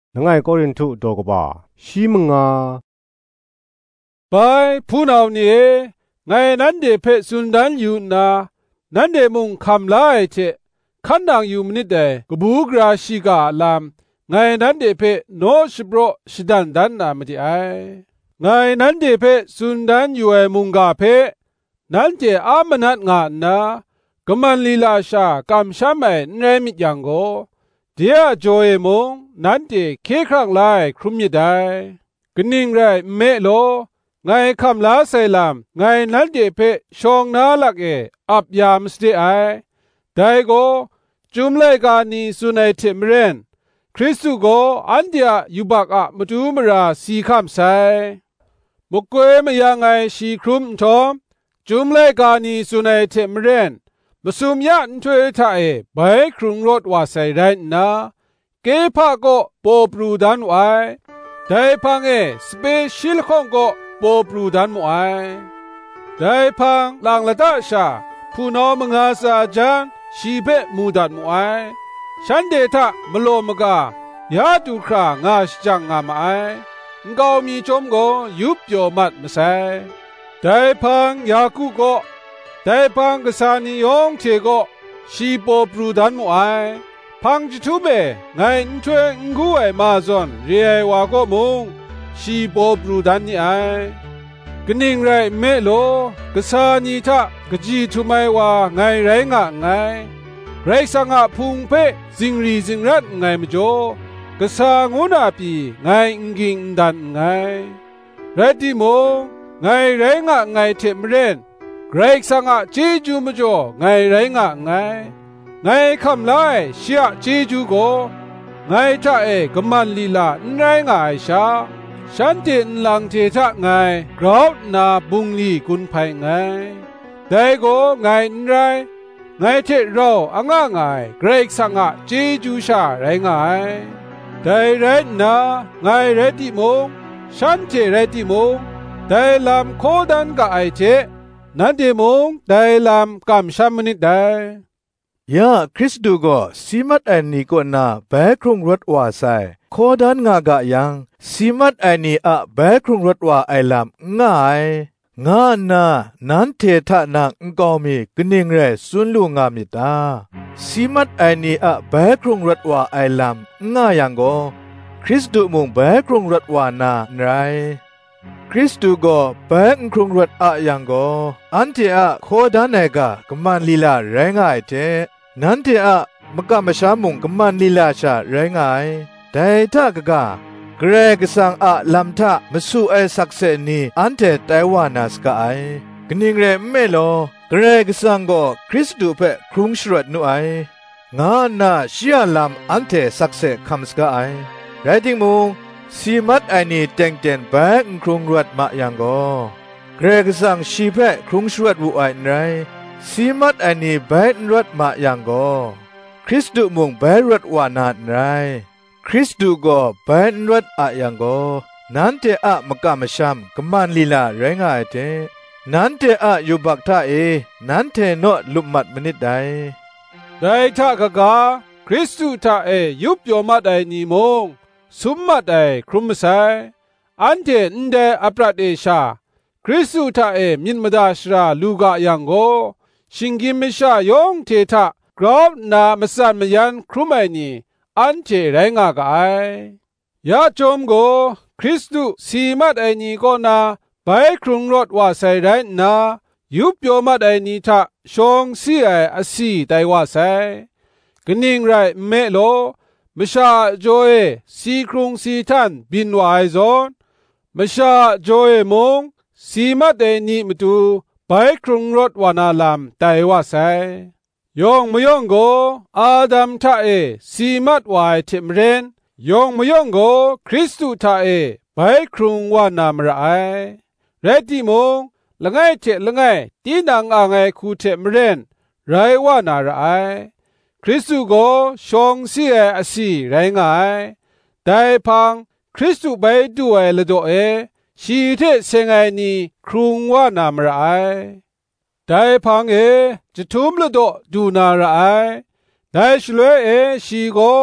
นังไงกอรินทุดอกบ่าชีมงาไปผู้นานี่ไงนั้นเดเพสุนดันอยู่นานั้นเดมุงคำลายเจขันดังอยู่มนิดเดกบูกราชิกาลามไงนั้นเดเพโนชโบรชิดันดันนามติไอไงนั้นเดเพสุนดันอยู่ไอมุงกาเพนั้นเจอามนัดงานนากมันลีลาชากำช้ำไอเนมิยังโกเดียโจเอมุงนั้นเจเคครั้งไลครุมยิดไดกนิ่งไรเมโลไงคำลาไซลามไงนั้นเดเพชองนาลักเออับยามสเตไอได้โกจุมเลกานีสุนัยเทมเรนคริสตุโกอันเดียยุบักอะมตูมราสีคำไซมกเวมยังไงชีครุมทอมจุมเลกานีสุนัยเทมเรนมสุมยันช่วยท่าเอใบครุงรถว่าใส่ได้นะเกพาโกโปปรูดันไว้ได้พังเอสเปเชียลของโกโปปรูดันมไอได้พังหลังละตาชาผู้น้องมงอาสาจันชีเปมูดันมไอฉันเดทะมโลมกายาตุครางาชจังงามไองาวมีจอมโกยุบโยมัดมาใส่ได้พังยากุโกได้พังกษานิยองเทโกชีโปปรูดันมไอพังจิทุเบไงช่วยงูไอมาซอนเรียวาโกมุงชีโปปรูดันนี่ไอกนิ่งไรเมโลกษานิทะกจีทุไมว่าไงไรงะไงไรสังะพุงเปจิงรีจิงรัดไงมจ่อกษางูนาปีไงกิงดันไงไรติโมไงไรงะไงเทมเรนไรสังะเจจูมจ่อไงไรงะไงไงคำไลเชียเจจูโกไงท่าเอกมันลีลาไรงะไอชาฉันเดินหลังเททะไงกราวนาบุงลีกุนไพไงแต่ก็ไงไรไงเทเราอ่างไงเกรกสังะเจจูชาไรไงแต่ไรนาไงไรติมงฉันเทไรติมงแต่ลำโคดันกับไอเจนั่นติมงแต่ลำกำช้ำมนิดได้ยาคริสตูก็สีมัดไอนี่ก็น่าแบกครุงรถว่าไซโคดันงากะยังสีมัดไอนี่อะแบกครุงรถว่าไอลำง่ายงานานั้นเททะนังกอมีกนิ่งเรสุนลูงามิตาสีมัดไอนี่อะแบกครุงรถว่าไอลำง่ายยังก็คริสตูมุงแบกครุงรถว่านาไรคริสตูก็แบกครุงรถอะยังก็อันเทอะโคดันเอกะกมันลีลาแรงง่ายเทนั้นเทอะมกะมะชามุงกมันลีลาชาแรงง่ายแต่ถ้ากะกะเกรกสังอะลัมทะมสุไอสักเซนีอันเทไตวานัสกะไอกนิ่งเรเมโลเกรกสังก็คริสตูเปครุงชรวดนุไองานาชิอาลัมอันเทสักเซคัมสกะไอไรติงมุงสีมัดไอนี่เต็งเต็นแบกครุงรวดมายังก็เกรกสังชีเปครุงชรวดวุไอไรสีมัดไอนี่แบกรวดมายังก็คริสตูมุงแบกรวดวานาไรคริสตูก็แบกรวดอะยังก็นั้นเตอะมกะมะชัมกมันลีลาแรงง่ายเตนั้นเตอะยุบักทะเอนั้นเทโนลุมัดมนิดใดได้ท่ากะกาคริสตุท่าเอยุบโยมัดไอนีมงสุมมัดไอครุมไซอันเทนเดอปรัดเอชาคริสตุท่าเอมินมดาชราลูกะยังโกชิงกิมิชายองเททะกรอบนามสันมยันครุมไอนีอันเจไรงากะไอยาจอมโกคริสตุสีมัดไอนีก็นาไปครุงรถว่าใส่ไรนายุบโยมัดไอนีทะชองสีไออสีไตว่าใส่กนิ่งไรเมโลมชาโจเอสีครุงสีทันบินวายซอนมชาโจเอมงสีมัดไอนีมตูไปครุงรถวานาลามไตว่าใส่ยองมยองโกอาดัมทะเอสีมัดวายเทมเรนยองมยองโกคริสตุทะเอไปครุงวานามระไอเรติมงละไงเจละไงตีนังอ่างไอคูเทมเรนไรวานาระไอคริสตุโกชองสีเออสีไรไงแต่พังคริสตุไปดูไอละโดเอชีเทเซงไอนีครุงวานามระไอได้พังเอจะทุ่มละโดดูนาระไอได้ชลวยเอชีโก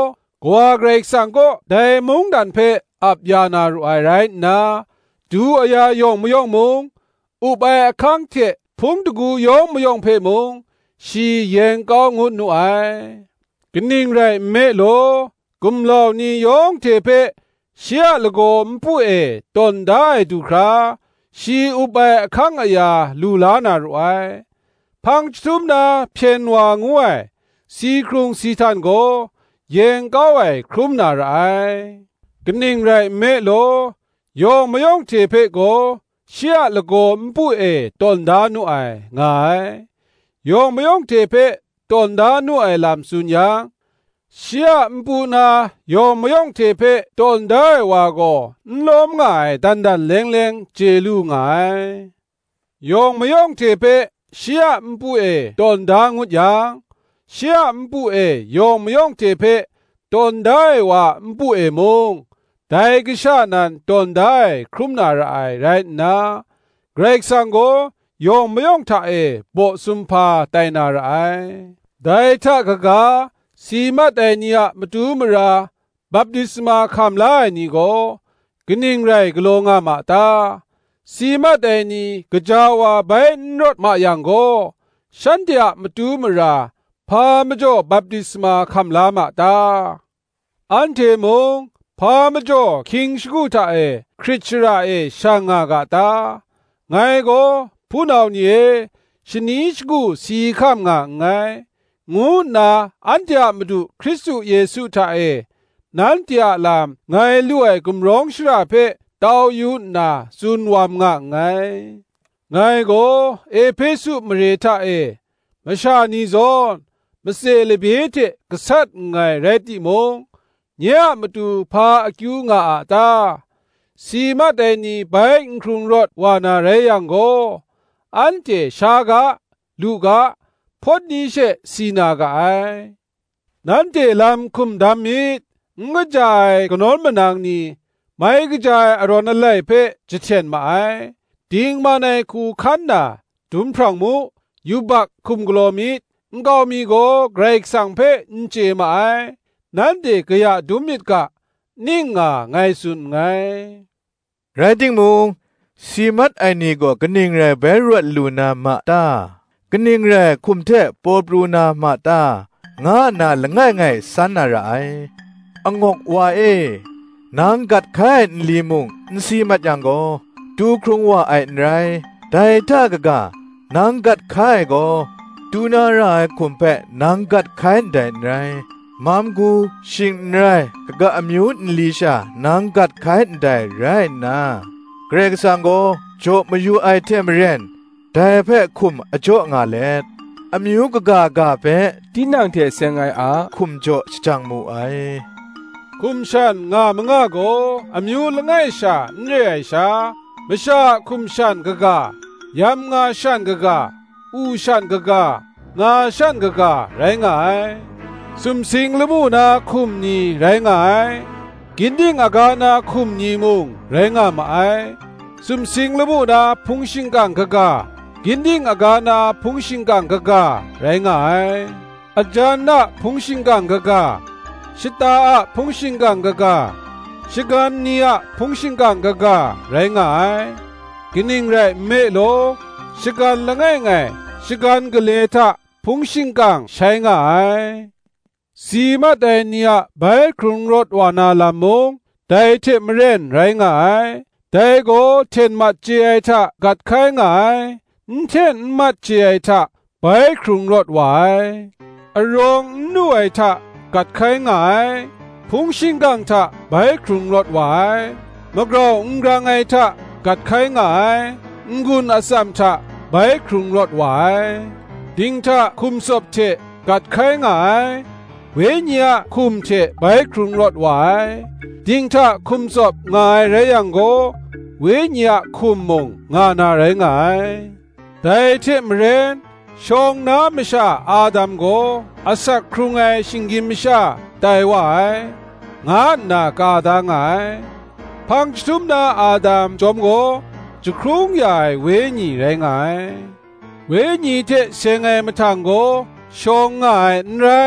กว่าเกรกสังก็ได้มุงดันเพอับยานารุไอไรนาดูอายายองมยองมุงอุบายคังเทพุงตะกูยองมยองเพมุงชีเยงก้องุนุไอกนิ่งไรเมโลกุมเหล่านี้ยองเทเพเชียละโกมปุเอตนได้ดูคราชีอุบายคังอายาลูลานารุไอพังชุมนาเพียนวางวยสีครุงสีทันโกเยงก้าวไอครุมนาไรกนิ่งไรเมโลยองมยองเทเพโกเชียละโกมปุเอตนดานุไองายยองมยองเทเพตนดานุไอลำสุญญาเชียมปูนายองมยองเทเพตนได้วาโกนลมง่ายดันดันเลงเลงเจลูง่ายยองมยองเทเพเชียมปูเอตนดางุดยังเชียมปูเอยองมยองเทเพตนได้ว่ามปุเอมงได้กิชานันตนได้ครุมนาไรไรนาเกรกสังโกยองมยองทาเอโบสุมพาไตนาไรได้ทากกาสีมัดไอเนียมตูมราบัพติศมาคำลายนี่โกกนิ่งไรกโลงามาตาสีมัดไอนี่กจาวาใบนรถมายังโกฉันเดียมตูมราพามจ่อบัพติศมาคำลามาตาอันเทมงพามจ่อคิงสกุตาเอคริชราเอช่างากาตาไงโกผู้นาวนี้ชนิสกุสีคำงาไงงูนาอันเดียมดูคริสตุเยซูตาเอนันเดียลามไงลุยกุมร้องชราเพตาวยูนาซุนวามงาไงโกเอเพสุมเรทาเอมชานีซอนมเสเลเบเทกษัตริย์ไงไรติมงเนี่ยมาดูพาอคิวงาอาตาสีมาแต่นี้ไปครุงรถวานาเรยังโกอันเจชากะลูกะพอดีเชสีนากะไอนันเจลำคุมดามิดงจายกนอนมนางนี้ไม่กจายอรอนไลเพจะเช่นมาไอดิงมาในคูขันนาดุมพรังมุยูบักคุมกลอมิดงามีโกเกรกสังเพนเจมาไอนันเดกยะดุมิดกะนิ่งาไงสุนไงไรติงมุงสีมัดไอนี่ก็กนิ่งไรเบรวดลูนามาตากนิ่งไรคุมเทปอปรูนามาตางานาละง่ายไงสันนาไรองกว่าเอนางกัดไข่ลีมุงสีมัดยังก็ดูครุงว่าไอไรได้ท่ากะกะนางกัดไข่ก็ตูนาราคุมเปนางกัดไข่ได้ไรมามกูชิงไรกะอมิวน์ลีชานางกัดไข่ได้ไรนะเกรกสังโกโจมาอยู่ไอเทมเรนได้เพ่คุมอโจงาเลดอมิวกะกะเพ่ที่นางเทเซงไงอาคุมโจจังมูไอคุมชันงามงาโกอมิวละไงชาเนรไอชามชาคุมชันกะกะยามงาชันกะกะอูชันกะกะงาชันกะกะไรงายสุมสิงละมูนาคุมนีไรงายกินดิ้งอากานาคุมนีมุงไรงามาไอสุมสิงละมูนาพุงชิงกังกะกะกินดิ้งอากานาพุงชิงกังกะกะไรงายอาจารย์นะพุงชิงกังกะกะชิตาอะพุงชิงกังกะกะชิกันนีอะพุงชิงกังกะกะไรงายกินดิ้งไรเมโลชิกันละไงไงชิกันกะเลทะพุงชิงกังใช้งายสีมาแต่เนียใบครุงรถวานาลามงได้เทมเรนไรงายได้โกเทนมัดเจไอทะกัดไข่งายเทนมัดเจไอทะใบครุงรถไว้อารมณ์นุ่ยทะกัดไข่งายพุงชิงกังทะใบครุงรถไว้มะกรองกลางไอทะกัดไข่งายงุนอสัมทะใบครุงรถไว้ดิงทะคุมศพเทกัดไข่งายเวเนียคุมเชไปครุงรถไว้ดิงทะคุมศพงายไรยังโกเวเนียคุมมงงานาไรงายแต่เทมเรนชองน้ำมชาอาดัมโกอาศักครุงไอชิงกิมชาไตไว้งานนากาดางไอพังชุมนาอาดัมจอมโกจะครุงใหญ่เวญีไรงายเวญีเทเสงไอมาทางโกชองง่ายไร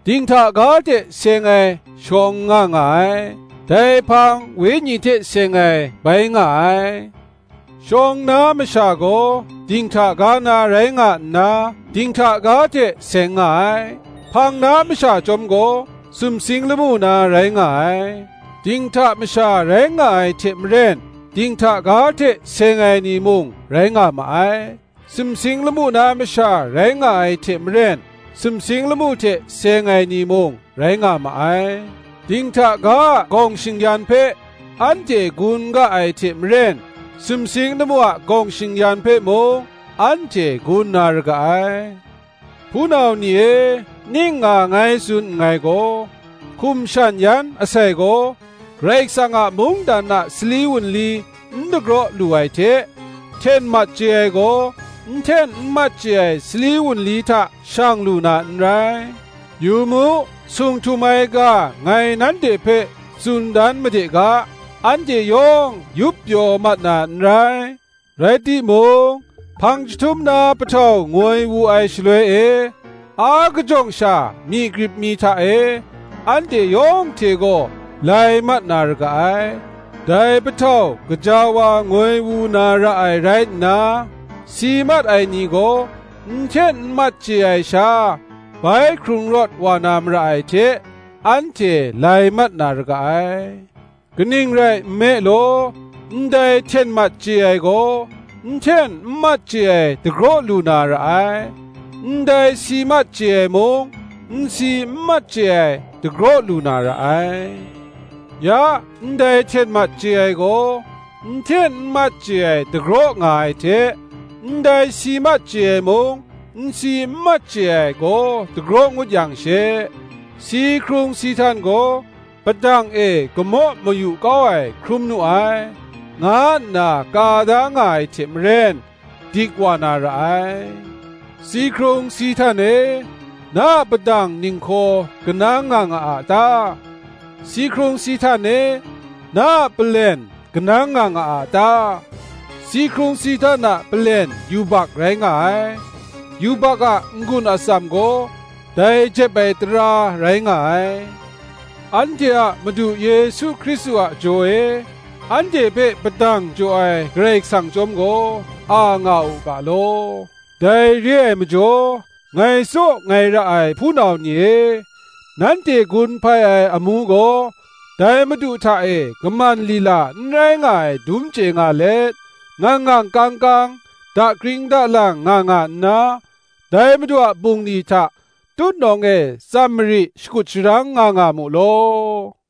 ดิงทากาเจเซงไอชองง่างไงแต่พังเวญีเทเซงไอไปง่ายชองน้ามชาโกดิงทากานาไรงะนาดิงทากาเจเซงไงพังน้ามชาจอมโกสุมสิงละมูนาไรงายดิงทามชาไรงายเทมเรนดิงทากาเทเซงไงนีมุงไรงามาไอสุมสิงละมูนามชาไรงายเทมเรนสุมสิงละมูเทเซงไงนีมุงไรงามาไอดิงทากากองชิงยันเพอันเจกุนกะไอเทมเรนสุมสิงละมัวกองชิงยันเพมุงอันเจกุนนารกะไอผู้นาวนี้นิ่งงาไงสุนไงโกคุมชันยันอาศัยโกเรกสังะมุงดานะสลีวุนลีนดกรอลูไอเทเทนมัดเจไอโกเทนมัดเจไอสลีวุนลีทะช่างลูนาไรยูมูสุงทุไมกาไงนั้นเดเพสุนดันมเดกาอันเจยองยุบโยมัดนาไรไรติมงพังจุมนาปะทาวงวยวูไอชลวยเออากจงชามีกริบมีทะเออันเดยองเทโกไลมัดนารกะไอได้ปะทาวกะจาวางวยวูนาระไอไรนาสีมัดไอนีโกเช่นมัดเจไอชาไปครุงรถวานามระไอเทอันเจไลมัดนารกะไอกะนิ่งไรเมโลได้เช่นมัดเจไอโกเช่นมัดเจไอตะโกรลูนาระไอได้สีมัดเจไอมงสีมัดเจไอตะโกรลูนาระไอยาได้เช่นมัดเจไอโกเช่นมัดเจไอตะโกรงายเทได้สีมัดเจไอมงสีมัดเจไอโกตะโกรงุดยังเชสีครุงสีทันโกปะดังเอกะมอมอยู่ก้อยครุมนุไองานากาดางายเทมเรนดิกวานาระไอสีครุงสีทันเอนาปะดังนิงโคกะนางางอาตาสีครุงสีทันเนนาเปลนกะนางางอาตาสีครุงสีทันนะเปลนยูบักไรงายยูบักะงุนอสัมโกได้เจ็บไปตราไรงายอันเจอะมาดูเยซูคริสต์อะโจเออันเจเปปดังโจไอเกรกสังจอมโกอางาอุกาโลได้เรียมโจไงโซไงระไอผู้นาวนี้นั้นเตกุนพายไออมูโกได้มาดูท่าเอกมันลีลาไรงายดุมเจงาเลงางางกังกังดากริงดาลังงางานาได้มาดูบุงนีท่าตุนนองเอซัมริสกุชรังงางามุโล